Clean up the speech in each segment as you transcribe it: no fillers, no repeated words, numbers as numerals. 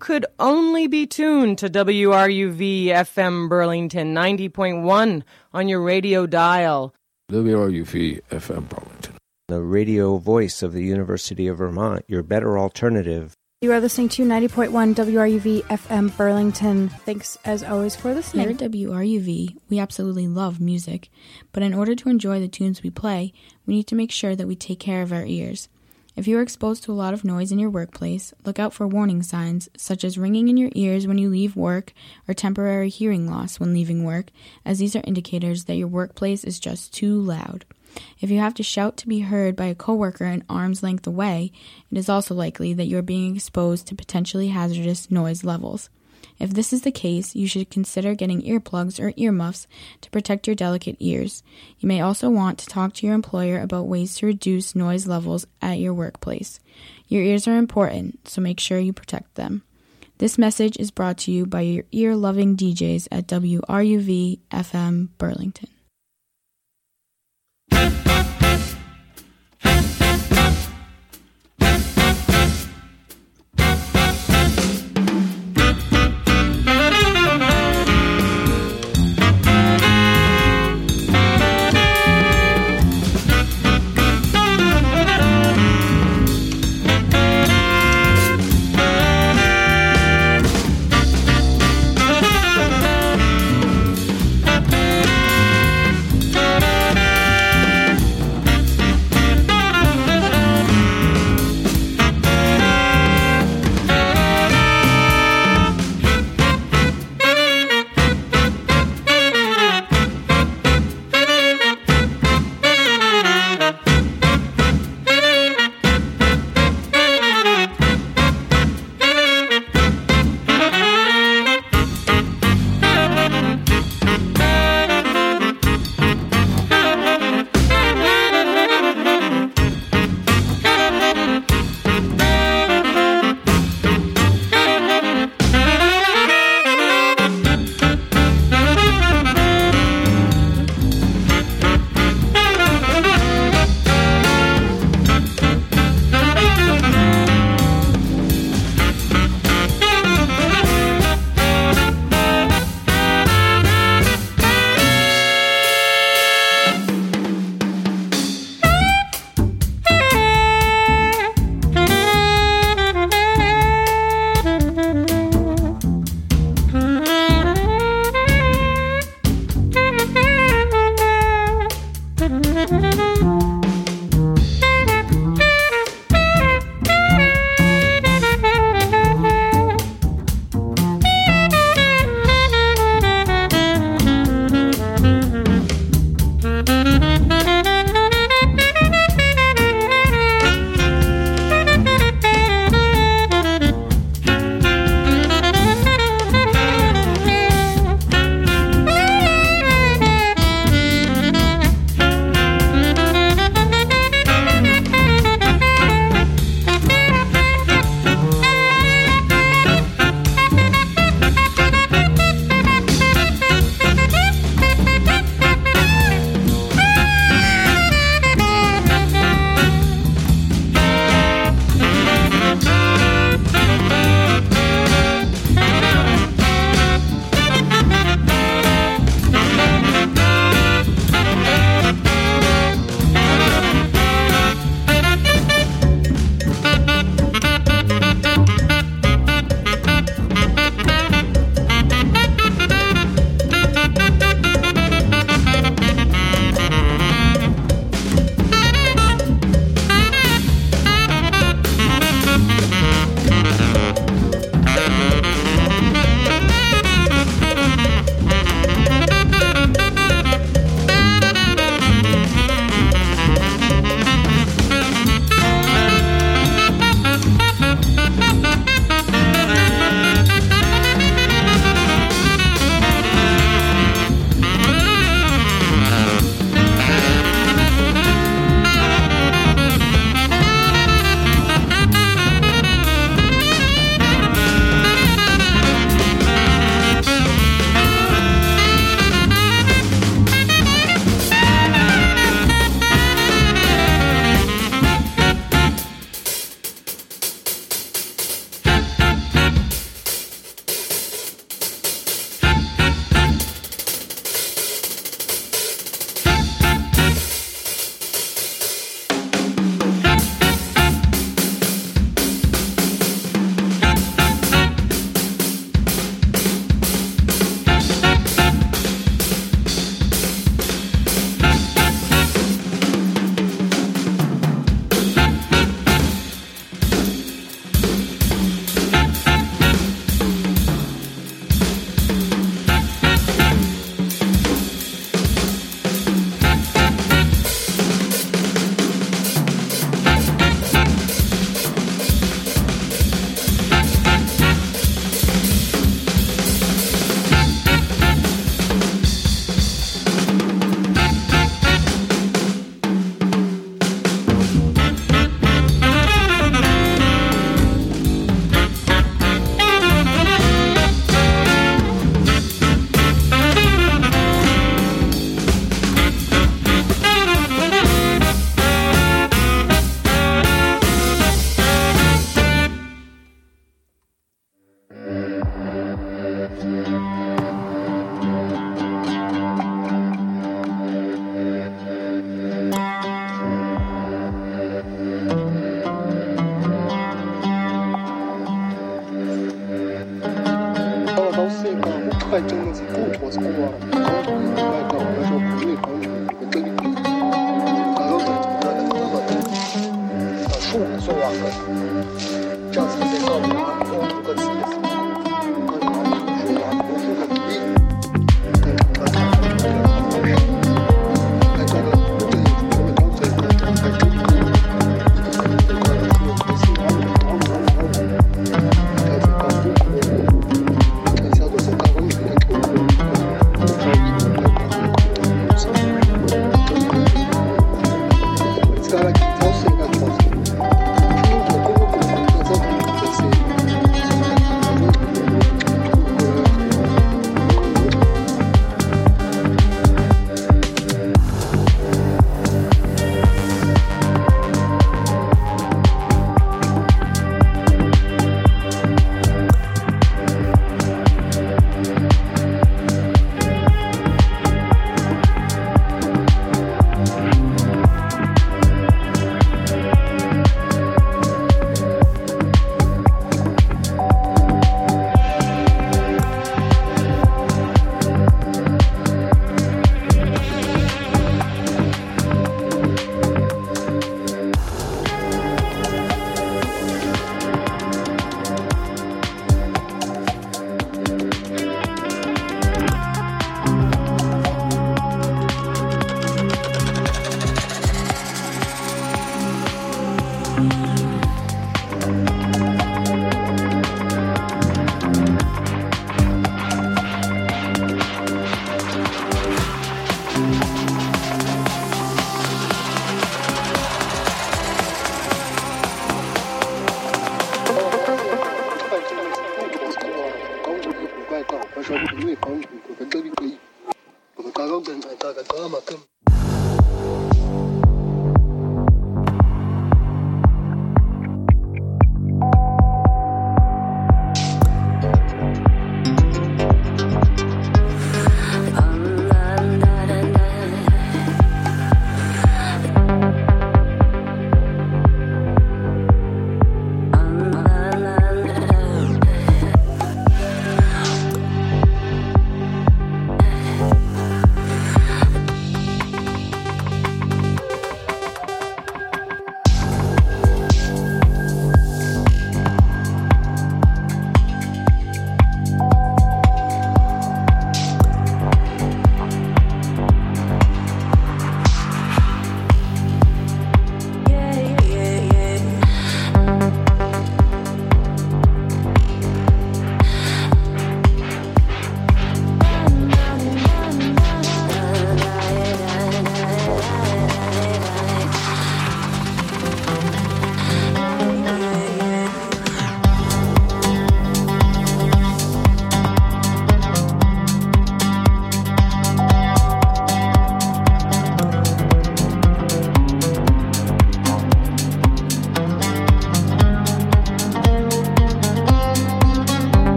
could only be tuned to WRUV FM Burlington 90.1 on your radio dial. WRUV FM Burlington. The radio voice of the University of Vermont, your better alternative. You are listening to 90.1 WRUV FM Burlington. Thanks, as always, for listening. Here at WRUV, we absolutely love music, but in order to enjoy the tunes we play, we need to make sure that we take care of our ears. If you are exposed to a lot of noise in your workplace, look out for warning signs, such as ringing in your ears when you leave work or temporary hearing loss when leaving work, as these are indicators that your workplace is just too loud. If you have to shout to be heard by a coworker an arm's length away, it is also likely that you are being exposed to potentially hazardous noise levels. If this is the case, you should consider getting earplugs or earmuffs to protect your delicate ears. You may also want to talk to your employer about ways to reduce noise levels at your workplace. Your ears are important, so make sure you protect them. This message is brought to you by your ear-loving DJs at WRUV FM Burlington.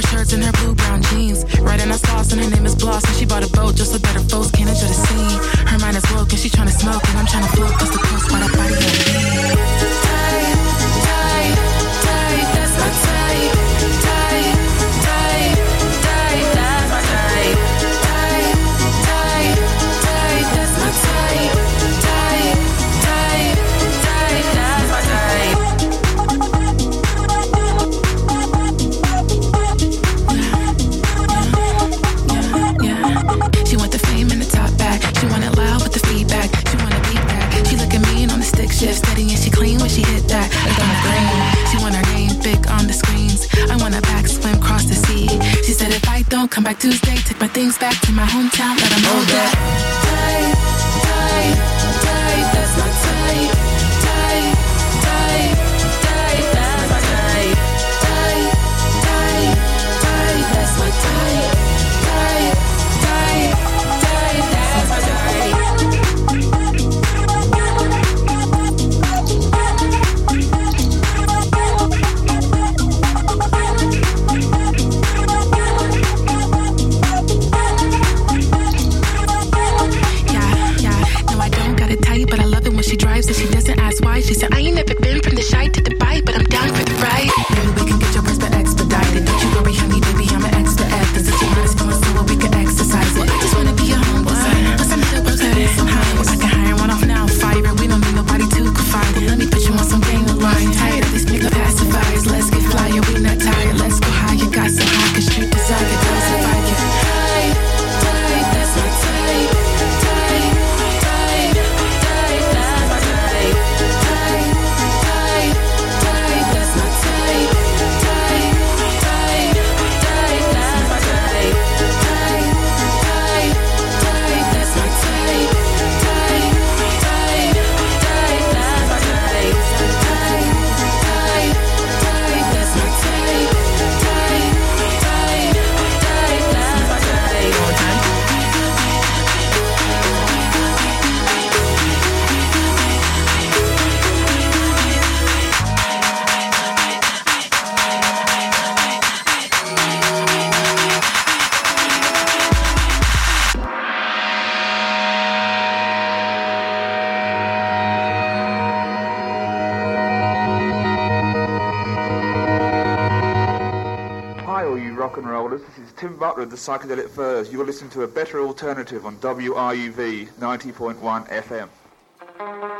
shirts and her blue-brown jeans. Riding a sauce and her name is Bloss. And she bought a boat just so that her folks can't enjoy the scene. Her mind is woke and she tryna smoke. And I'm tryna float cause the coast by that body on me. Tight, tight, tight, that's my type. Tight, tight, tight, that's my type. Tight, tight, tight, that's my type. Tight, tight, tight, that's my type. She want the fame and the top back. She want it loud with the feedback. She want to beat back. She look at me and on the stick shift, steady and she clean when she hit that. It's on the brain. She want her name big on the screens. I want a back swim cross the sea. She said if I don't come back Tuesday, take my things back to my hometown. Let 'em know that. Tight, tight, tight, that's my type. Tight, tight, tight, that's my type. Tight, tight, tight, that's my type. Tight, tight, tight, that's my type. But I love it when she drives and she doesn't ask why. She said, I ain't never been from the Shy to Dubai, but I'm down for the ride. Maybe we can get your price but expedited. Don't you worry, honey, baby, I'm an expert at this. It's your nice feeling so we can exercise it. I just wanna be a home designer. Let's send it up to somehow. I can hire one off now, fire it. We don't need nobody to confide it. Let me put you on some game of line. Tired of these nigga pacifiers. Let's get flyer, we not tired. Let's go higher. Got so high, cause street desire. Tell us if I can. Tight, tight, that's my type. Tight, tight, tight, that's my type. Tight, tight, tight, that's my type. Tight, tight, tight, that's my type. Tight, tight, tight, that's my type. Tight, tight, tight, that's my type. Tight, tight, tight, that's my type. Tight, tight, tight, that's my type. All time. Hi all you rock and rollers, this is Tim Butler of the Psychedelic Furs. You're listening to a better alternative on WRUV 90.1 FM.